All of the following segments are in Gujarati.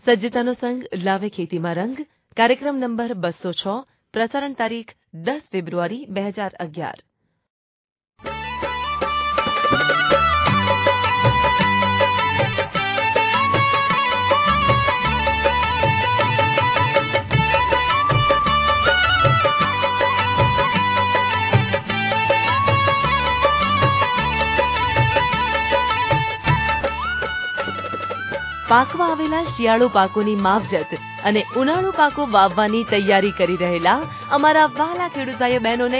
સજ્જતાનો સંગ લાવે ખેતીમાં રંગ કાર્યક્રમ નંબર 206 પ્રસારણ તારીખ 10 ફેબ્રુઆરી 2011। પાકવા આવેલા શિયાળુ પાકોની માવજત અને ઉનાળુ પાકો વાવવાની તૈયારી કરી રહેલા અમારા વહાલા ખેડૂત ભાઈઓ બહેનોને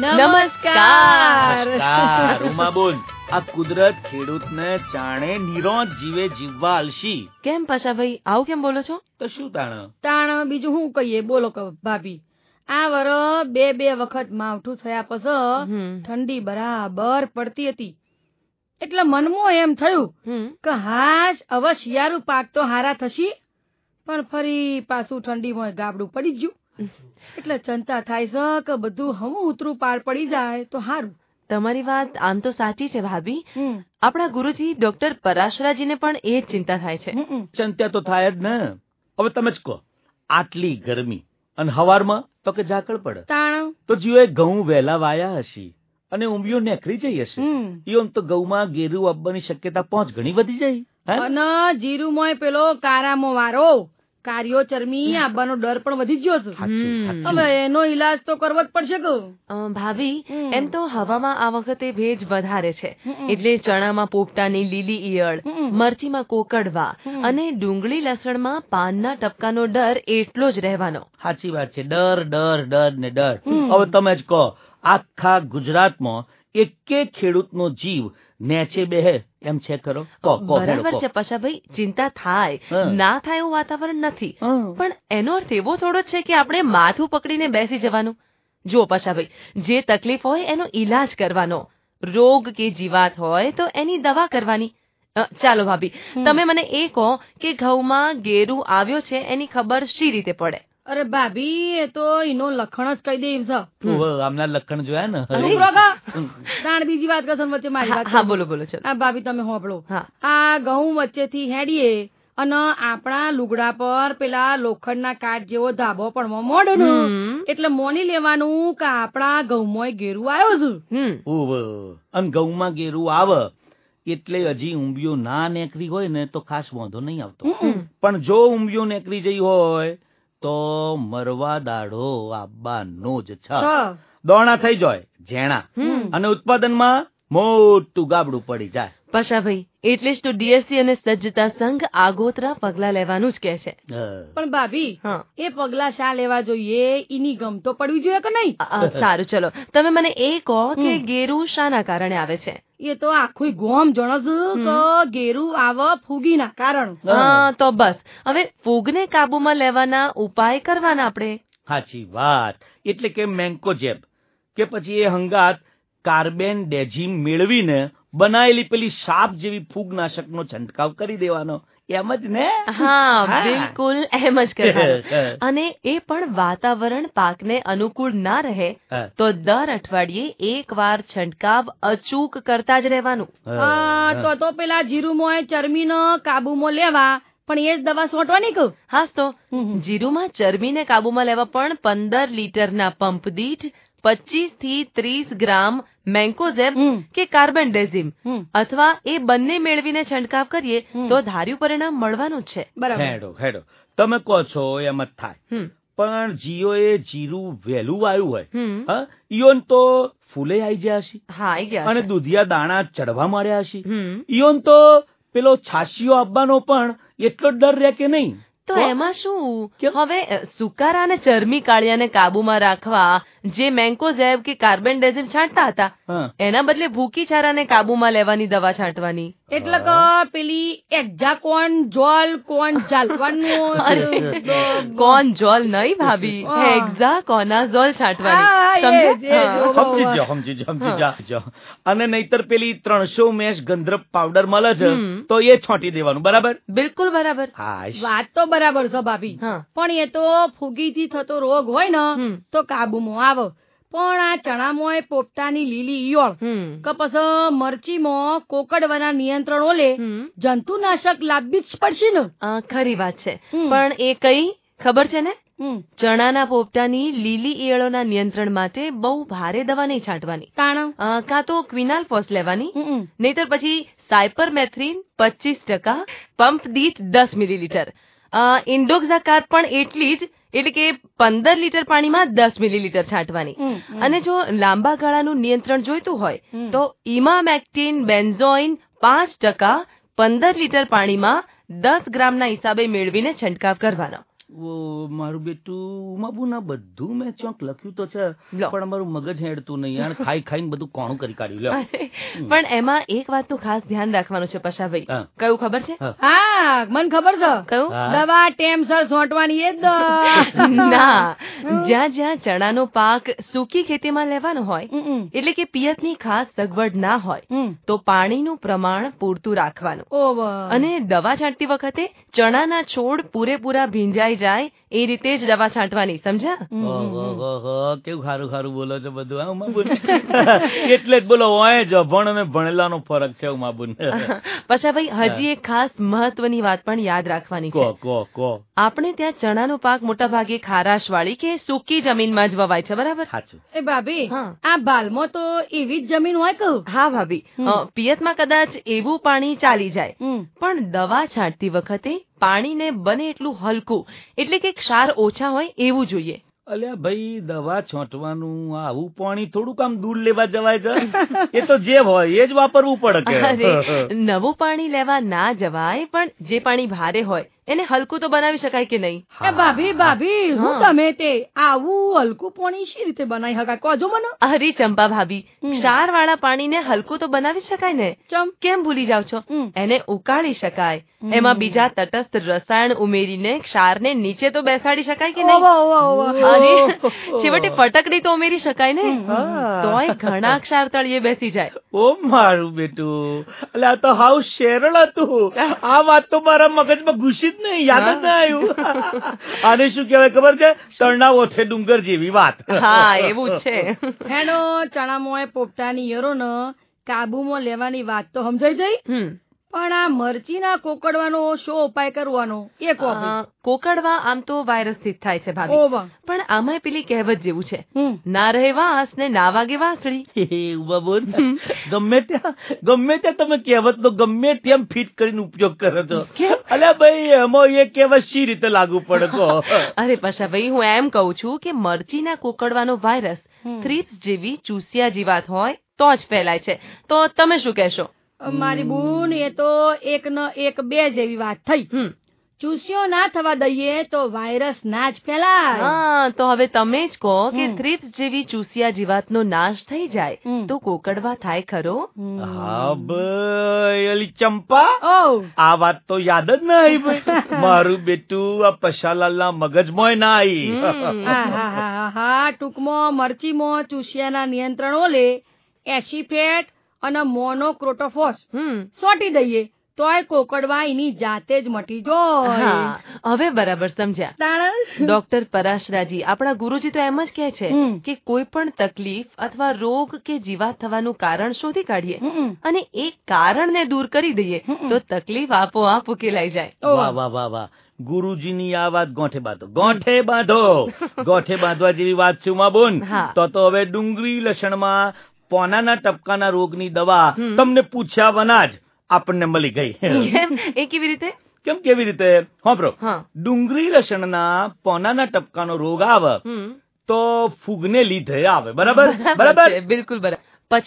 નમસ્કાર। ઉમાબોલ, આ કુદરત ખેડૂતને ચાણે નિરોધ જીવે જીવવા આલશી। કેમ પાશાભાઈ આવું કેમ બોલો છો? તો શું તાણ બીજું શું કહીએ? બોલો ભાભી, આ વર બે વખત માવઠું થયા પછી ઠંડી બરાબર પડતી હતી, એટલે મનમાં એમ થયું કે હાશ હવે શિયાળુ પાક તો હારા થશી, પણ ફરી પાછું ઠંડીમાં ગાબડું પડી ગયું, એટલે ચિંતા થાય છે કે બધું હમું ઉતરું પાર પડી જાય તો હારું। તમારી વાત આમ તો સાચી છે ભાભી, આપણા ગુરુજી ડોક્ટર પરાશરાજીને પણ એ જ ચિંતા થાય છે। ચિંતા તો થાય જ ને। હવે તમે જ કહો, આટલી ગરમી અને હવારમાં તો કે ઝાકળ પડે, તાણ તો જીવે ઘઉં વહેલા વાયા હશી અને ઉંબીઓ નેકરી જઈ હશે, ઈઓમ તો ઘઉંમાં ગેરું આવવાની શક્યતા 5 ગણી વધી જાય। અને જીરુંમાં પેલો કારામો વારો કાર્યો ચરમી આવવાનો ડર પણ વધી ગયો છે, હવે એનો ઈલાજ તો કરવો જ પડશે કે ભાભી? એમ તો હવામાં આ વખતે ભેજ વધારે છે, એટલે ચણામાં પોપટાની લીલી ઈયળ, મરચીમાં કોકડવા અને ડુંગળી લસણમાં પાનના ટપકાનો ડર એટલો જ રહેવાનો। સાચી વાત છે, ડર ડર ડર ને ડર। હવે તમે જ કહો, આખા ગુજરાતમાં એકે ખેડૂતનો જીવ નેચે બેહે એમ છે ખરો? બરાબર છે પશાભાઈ, ચિંતા થાય ના થાય એવું વાતાવરણ નથી, પણ એનો અર્થ એવો થોડો છે કે આપણે માથું પકડીને બેસી જવાનું। જો પશાભાઈ, જે તકલીફ હોય એનો ઈલાજ કરવાનો, રોગ કે જીવાત હોય તો એની દવા કરવાની। ચાલો ભાભી, તમે મને એ કહો કે ઘઉંમાં ગેરું આવ્યો છે એની ખબર શી રીતે પડે? અરે ભાભી, એ તો એનો લખણ જ કહી દે છે। આમના લખણ જોયા ને? તાણ બીજી વાત કરશો વચ્ચે મારી વાત? હા બોલો બોલો। હા ભાભી, તમે હોંભળો, આ ઘઉં વચ્ચેથી હેડીએ અને આપણા લુગડા પર પેલા લોખંડના કાટ જેવો ધાબો પડવા મોડે ને, એટલે મોની લેવાનું કે આપણા ઘઉંમાં ગેરું આવ્યો છે। અને ઘઉંમાં ગેરું આવે એટલે હજી ઊંબીઓ ના નેકરી હોય ને તો ખાસ વાંધો નહીં આવતો, પણ જો ઊંબીઓ નેકરી જઈ હોય તો મરવા દાડો આવવાનો જ છે। દોણા થઈ જાય ઝેણા અને ઉત્પાદનમાં મોટું ગાબડું પડી જાય। પશાભાઈ, એટલે જ તો ડીએસસી અને સજ્જતા સંઘ આગોતરા પગલા લેવાનું જ કહે છે। પણ ભાભી, એ પગલા શા લેવા જોઈએ? એની ગમ તો પડવી જોઈએ કે નહીં? સારું, ચલો તમે મને એ કહો કે ગેરું શાના કારણે આવે છે? એ તો આખું ગોમ જણસ કે ગેરું આવે ફૂગીના કારણ। તો બસ હવે ફૂગને કાબુમાં લેવાના ઉપાય કરવાના આપણે। સાચી વાત, એટલે કે મેન્કોજેબ કે પછી એ હંગાત કાર્બેન્ડેઝિમ મેળવીને બનાયેલી પેલી સાપ જેવી ફૂગનાશકનો છંટકાવ કરી દેવાનો, એમ જ ને? હા બિલકુલ એમ જ કરવાનું, અને એ પણ વાતાવરણ પાકને અનુકૂળ ના રહે તો દર અઠવાડિયે એકવાર છંટકાવ અચૂક કરતા જ રહેવાનું। તો પેલા જીરુંમાં ચરમીનો કાબુમાં લેવા પણ એ જ દવા છોટવાની કહું? હા તો જીરુંમાં ચરબીને કાબુમાં લેવા પણ 15 લીટરના પંપ દીઠ 25 થી 30 ગ્રામ મેન્કોઝેબ કે કાર્બેન્ડેઝિમ અથવા એ બંને મેળવીને છંટકાવ કરીએ તો ધાર્યું પરિણામ મળવાનું જ છે। હેડો તમે કહો છો એમ જ થાય, પણ જીઓએ જીરું વહેલું વાયું હોય, ઈયોન તો ફૂલે આવી ગયા હશે, અને દૂધિયા દાણા ચડવા માંડ્યા હશે, ઈયોન તો પેલો છાશીઓ આપવાનો પણ એટલો જ ડર રહે કે નહીં? તો એમાં શું, હવે સુકારા અને ચરમી કાળિયાને કાબુમાં રાખવા જે મેન્કોઝેબ કે કાર્બેન્ડેઝિમ છાંટતા હતા એના બદલે ભૂકી છારાને કાબુમાં લેવાની દવા છાંટવાની। એટલે કે પેલી એક્ઝાકોન જોલ કોન ચાલવાનું? કોન જોલ નહીં ભાભી, હેક્ઝાકોનાઝોલ છાંટવાની। સમજી જાઓ। અને નહીતર પેલી 300 મેશ ગંધર્વ પાવડર મળે છે તો એ છોટી દેવાનું, બરાબર? બિલકુલ બરાબર, વાત તો બરાબર છે ભાભી, પણ એ તો ફૂગીથી થતો રોગ હોય ને તો કાબુમાં આવે, પણ આ ચણામાં પોપટાની લીલી ઈયળ કે પછી મરચીમાં કોકડવાના નિયંત્રણ ઓલે જંતુનાશક લાવવી જ પડશે ને? ખરી વાત છે, પણ એ કઈ ખબર છે ને? ચણાના પોપટાની લીલી ઈયળોના નિયંત્રણ માટે બહુ ભારે દવા નહીં છાંટવાની. કાં તો ક્વિનાલફોસ લેવાની, નહીતર પછી સાયપરમેથ્રિન 25%, પંપ દીઠ 10 મિલીલીટર. ઇન્ડોક્ઝાકાર પણ એટલી જ, એટલે કે 15 લીટર પાણીમાં 10 મિલીલીટર છાંટવાની. અને જો લાંબા ગાળાનું નિયંત્રણ જોઈતું હોય તો ઇમામેક્ટિન બેન્ઝોઇન 5%, 15 લીટર પાણીમાં 10 ગ્રામના હિસાબે મેળવીને છંટકાવ કરવાનો. મારું બેટું ઉમાબુન, આ બધું મેં ચોક લખ્યું તો છે, પણ અમારું મગજ હેડતું નહીં. ખાઈ ખાઈને બધું કોણું કરી કાઢ્યું. પણ એમાં એક વાતનું ખાસ ધ્યાન રાખવાનું છે પશાભાઈ. કયું ખબર છે? હા, મને ખબર છે. કયું? દવા ટેમસર છોંટવાની એ જ ના. જ્યાં જ્યાં ચણાનો પાક સૂકી ખેતીમાં લેવાનો હોય, એટલે કે પિયતની ખાસ સગવડ ના હોય, તો પાણીનું પ્રમાણ પૂરતું રાખવાનું. અને દવા છાંટતી વખતે ચણાના છોડ પૂરેપૂરા ભીંજાઈ જાય એ રીતે જ દવા છાંટવાની, સમજ્યા? કેવું ખારું ખારું બોલો છો બધું. હા ઉમાબુન, એટલે જ બોલો, ઓય જભણ અને ભણેલાનો ફરક છે ઉમાબુન. પછી ભાઈ હજી એક ખાસ મહત્વની વાત પણ યાદ રાખવાની છે. આપણે ત્યાં ચણાનો પાક મોટા ભાગે ખારાશ વાળી કે સૂકી જમીનમાં જ વવાય છે, બરાબર? સાચું. એ ભાભી, આ ભાલમાં તો એવી જ જમીન હોય કે? હા ભાભી, પિયતમાં કદાચ એવું પાણી ચાલી જાય, પણ દવા છાંટતી વખતે પાણીને બને એટલું હલકું, એટલે કે ક્ષાર ઓછા હોય એવું જોઈએ. અલ્યા ભાઈ, દવા છોંટવાનું આવું પાણી થોડું કામ દૂર લેવા જવાય છે? એ તો જે હોય એ જ વાપરવું પડે. નવું પાણી લેવા ના જવાય, પણ જે પાણી ભારે હોય એને હલકું તો બનાવી શકાય કે નહીં? ભાભી, હું તમે તે આવું હલકું પાણી શી રીતે બનાવી શકાય કહો મને? અરે ચંપા ભાભી, ક્ષાર વાળા પાણીને હલકું તો બનાવી શકાય ને. કેમ ભૂલી જાવ છો? એને ઉકાળી શકાય, એમાં બીજા તટસ્થ રસાયણ ઉમેરીને ક્ષારને નીચે તો બેસાડી શકાય કે નહીં? અરે છેવટે ફટકડી તો ઉમેરી શકાય ને, તોય ઘણા ક્ષાર તળિયે બેસી જાય. ઓ મારું બેટું, એટલે આ તો હાવ શેરળ હતું. આ વાત તો મારા મગજમાં ઘૂસી જ નહીં, યાદ જ ના આવ્યું. આને શું કહેવાય ખબર છે? તળના ઓથે ડુંગર જેવી વાત. હા, એવું છે. હેનો ચણામાં પોપટાની યરોને કાબુમાં લેવાની વાત તો સમજાઈ જઈ, પણ આ મરચીના કોકડવાનો શો ઉપાય કરવાનો એ કહો. કોકડવા આમ તો વાયરસ થી થાય છે ભાભી, પણ આમાં પેલી કહેવત જેવું છે, ના રહે વાસ ને ના વાગે વાસળી. ગમે ત્યાં તમે કહેવત તો ગમે તેમ ફિટ કરીને ઉપયોગ કરો છો. અલ્યા ભાઈ, એમાં એ કહેવત શી રીતે લાગુ પડે કહો? અરે પશા ભાઈ, હું એમ કઉ છું કે મરચીના કોકડવાનો વાયરસ થ્રીપ્સ જેવી ચૂસિયા જીવાત હોય તો જ ફેલાય છે. તો તમે શું કહેશો? મારી બૂન, એ તો એક ન એક બે જેવી વાત થઈ. ચૂસ્યો ના થવા દઈએ તો વાયરસ ના જ ફેલાય. તો હવે તમે જ કહો કે થ્રીપ્સ જેવી ચૂસિયા જીવાતનો નાશ થઈ જાય તો કોકડવા થાય ખરો? હા ભાઈ, અલી ચંપા, આ વાત તો યાદ જ ના આવી ભાઈ. મારું બેટું આ પશાલાલના મગજમાં ના આવી. હા, ટૂંકમાં મરચીમાં ચૂસિયાના નિયંત્રણો લે એસિફેટ અને મોનોક્રોટોફોસ સોટી દઈએ તોય કોકડવા એની જાતે જ મટી જાય. હવે બરાબર સમજ્યા. ડોક્ટર પરાશરાજી, આપણા ગુરુજી તો એમ જ કહે છે કે કોઈ પણ તકલીફ અથવા રોગ કે જીવાત થવાનું કારણ શોધી કાઢીએ અને એ કારણને દૂર કરી દઈએ તો તકલીફ આપોઆપ ઉકેલાઈ જાય. વાહ વાહ વાહ વાહ, ગુરુજીની આ વાત ગોઠે બાંધો, ગોઠે બાંધો. ગોઠે બાંધવા જેવી વાત છે ઉમાબોન. તો હવે ડુંગળી લસણમાં પોનાના ટપકાના રોગની દવા તમને પૂછ્યા વના જ આપણને મળી ગઈ. એ કેવી રીતે? કેમ કેવી રીતે? હોંભરો, ડુંગળી લસણના પોનાના ટપકાનો રોગ આવે તો ફૂગને લીધે આવે, બરાબર? બરાબર, બિલકુલ બરાબર.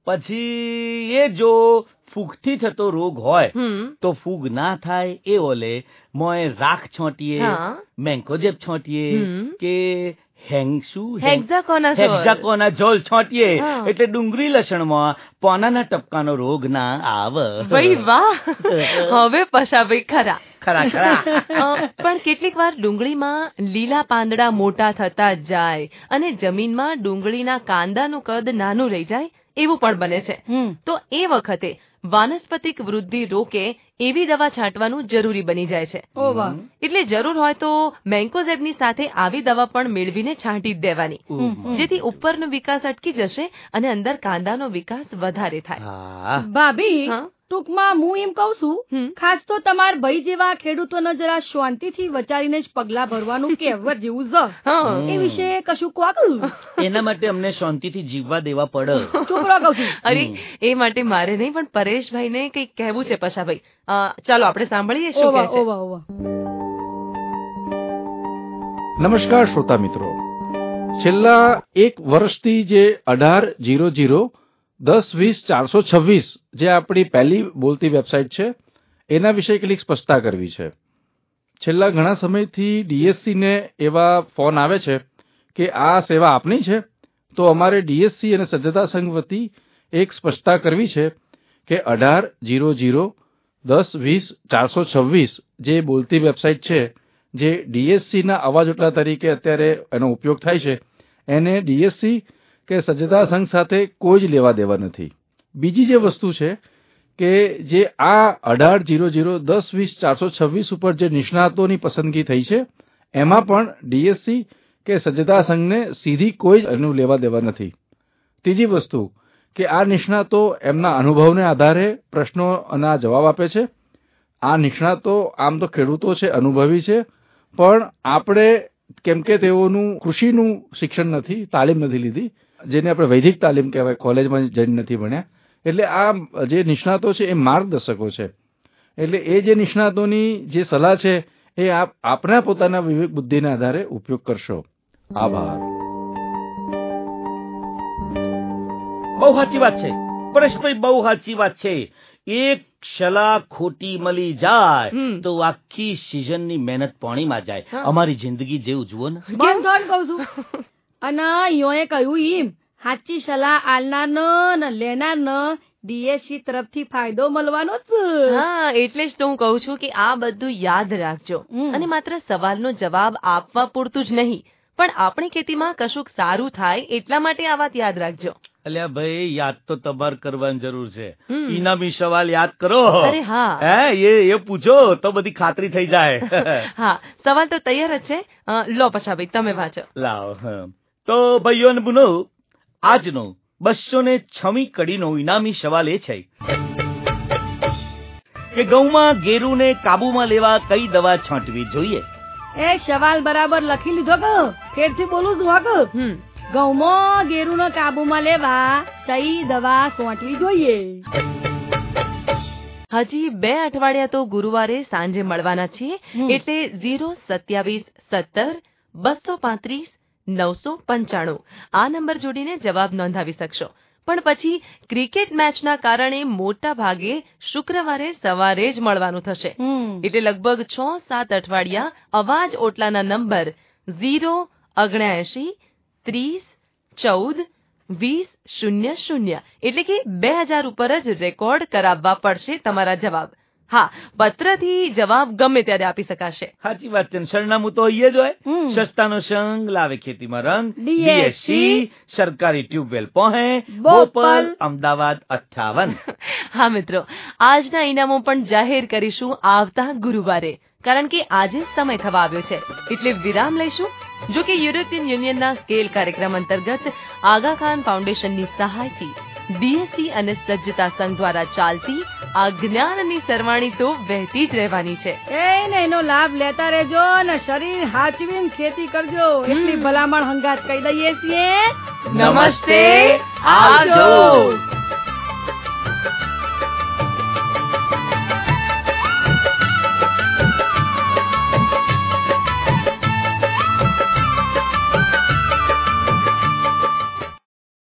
પછી એ જો ફૂગથી થતો રોગ હોય તો ફૂગ ના થાય એ ઓલે મોય રાખ છોંટીએ, મેન્કોજેબ છોંટીએ કે હેક્ઝાકોનાઝોલ છોંટીએ એટલે ડુંગળી લસણમાં પોનાના ટપકાનો રોગ ના આવે. ભાઈ વાહ, હવે પશાભાઈ ખરા. પણ કેટલીક વાર ડુંગળીમાં લીલા પાંદડા મોટા થતા જાય અને જમીનમાં ડુંગળીના કાંદાનું કદ નાનું રહી જાય એવું પણ બને છે. તો એ વખતે વાનસ્પતિક વૃદ્ધિ રોકે એવી દવા છાંટવાનું જરૂરી બની જાય છે. એટલે જરૂર હોય તો મેન્કોઝેબની સાથે આવી દવા પણ મેળવીને છાંટી જ દેવાની, જેથી ઉપરનો વિકાસ અટકી જશે અને અંદર કાંદાનો વિકાસ વધારે થાય. ભાભી, ટૂંકમાં હું એમ કઉ છું, ખાસ તો તમાર ભાઈ જેવા ખેડૂતોને જરા શાંતિથી વચારીને જ પગલા ભરવાનું કહેવત જેવું છે. એ વિશે કશું કહો. એના માટે અમને શાંતિથી જીવવા દેવા પડે. ચૂપ રહો કહું છું. અરે એ માટે મારે નહીં, પણ પરેશભાઈને કંઈક કહેવું છે પશાભાઈ. ચાલો આપણે સાંભળીએ શું કહે છે. નમસ્કાર શ્રોતા મિત્રો, છેલ્લા એક વર્ષથી જે 1800 10-20-426 જે આપણી પહેલી બોલતી વેબસાઇટ છે એના વિશે કેટલીક સ્પષ્ટતા કરવી છે. છેલ્લા ઘણા સમયથી ડીએસસી ને એવા ફોન આવે છે કે આ સેવા આપની છે, તો અમારે ડીએસસી અને સજ્જતા સંઘ વતી એક સ્પષ્ટતા કરવી છે કે 1800 10-20-426 જે બોલતી વેબસાઇટ છે, જે ડીએસસી ના અવાજોટલા તરીકે અત્યારે એનો ઉપયોગ થાય છે, એને ડીએસસી કે સજ્જતા સંઘ સાથે કોઈ જ લેવા દેવા નથી. બીજી જે વસ્તુ છે કે જે આ 1800 10-20-426 ઉપર જે નિષ્ણાતોની પસંદગી થઈ છે, એમાં પણ ડીએસસી કે સજ્જતા સંઘને સીધી કોઈ જ એનું લેવા દેવા નથી. ત્રીજી વસ્તુ કે આ નિષ્ણાતો એમના અનુભવને આધારે પ્રશ્નોના જવાબ આપે છે. આ નિષ્ણાતો આમ તો ખેડૂતો છે, અનુભવી છે, પણ આપણે કેમ કે તેઓનું કૃષિનું શિક્ષણ નથી, તાલીમ નથી લીધી, જેને આપણે વૈદિક તાલીમ કહેવાય, કોલેજમાં જઈને નથી ભણ્યા, એટલે આ જે નિષ્ણાતો છે એ માર્ગદર્શકો છે. એટલે એ જે નિષ્ણાતોની જે સલાહ છે એ આપ આપના પોતાના વિવેક બુદ્ધિના આધારે ઉપયોગ કરશો. આભાર. બહુ સાચી વાત છે પરેશભાઈ, બહુ સાચી વાત છે. એક સલાહ ખોટી મળી જાય તો આખી સિઝનની મહેનત પાણીમાં જાય. અમારી જિંદગી જેવું જુઓ ને. બંધ કઉ છું. અને યોએ કહ્યું એમ સાચી સલાહ આલનારનો ને લેનારનો ડીએસસી તરફથી ફાયદો મળવાનો જ. હા, એટલે જ તો હું કહું છું કે આ બધું યાદ રાખજો, અને માત્ર સવાલનો જવાબ આપવા પૂરતું જ નહીં, પણ આપણી ખેતીમાં કશુંક સારું થાય એટલા માટે આ વાત યાદ રાખજો. અલ્યા ભાઈ, યાદ તો તમારે કરવાની જરૂર છે. ઇનામી સવાલ યાદ કરો. અરે હા, એ પૂછો તો બધી ખાતરી થઈ જાય. હા, સવાલ તો તૈયાર જ છે. લો પશાભાઈ, તમે વાંચો. લાવ. તો ભાઈઓ અને બહેનો, આજનો 206મી કડીનો ઇનામી સવાલ એ છે કે ઘઉંમાં ગેરુને કાબુમાં લેવા કઈ દવા છાંટવી જોઈએ? એ સવાલ બરાબર લખી લીધો કે ફેરથી બોલું છું? હક, ઘઉંમાં ગેરુને કાબુમાં લેવા કઈ દવા છાંટવી જોઈએ? હજી 2 અઠવાડિયા તો ગુરુવારે સાંજે મળવાના છીએ, એટલે 02717 235 995 આ નંબર જોડીને જવાબ નોંધાવી શકશો. પણ પછી ક્રિકેટ મેચના કારણે મોટા ભાગે શુક્રવારે સવારે જ મળવાનું થશે, એટલે લગભગ 6-7 અઠવાડિયા અવાજ ઓટલાના નંબર 079 30 14 20 00 એટલે કે 2000 ઉપર જ રેકોર્ડ કરાવવા પડશે તમારા જવાબ. હા, પત્રથી જવાબ ગમે ત્યારે આપી શકાશે. સાચી વાત છે. સરનામું તો અહીંયા જ હોય. સસ્તાનો સંગ લાવે ખેતીમાં રંગ, ડીએસસી, સરકારી ટ્યુબવેલ પહોંચે, બોપલ, અમદાવાદ 58. હા મિત્રો, આજના ઇનામો પણ જાહેર કરીશું આવતા ગુરુવારે, કારણ કે આજે સમય થવા આવ્યો છે, એટલે વિરામ લઈશું. જો કે યુરોપિયન યુનિયનના સ્કેલ કાર્યક્રમ અંતર્ગત આગા ખાન ફાઉન્ડેશનની સહાયથી ડીએસસી અને સજ્જતા સંઘ દ્વારા ચાલતી આ જ્ઞાનની સરવાણી તો વહેતી જ રહેવાની છે. એનો લાભ લેતા રહેજો ને શરીર હાચવીને ખેતી કરજો, એટલી ભલામણ હંગાત કહી દઈએ છીએ. નમસ્તે, આવજો.